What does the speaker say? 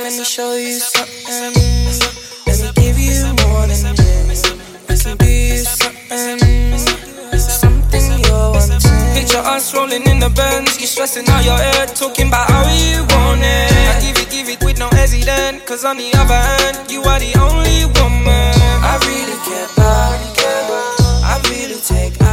let me show you something. Let me give you more than this. I can give you something you're wanting. Picture us rolling in the Benz, you stressing out your head, talking about how you want it. I give it with no hesitant, cause on the other hand, you are the only woman I really care about. I really take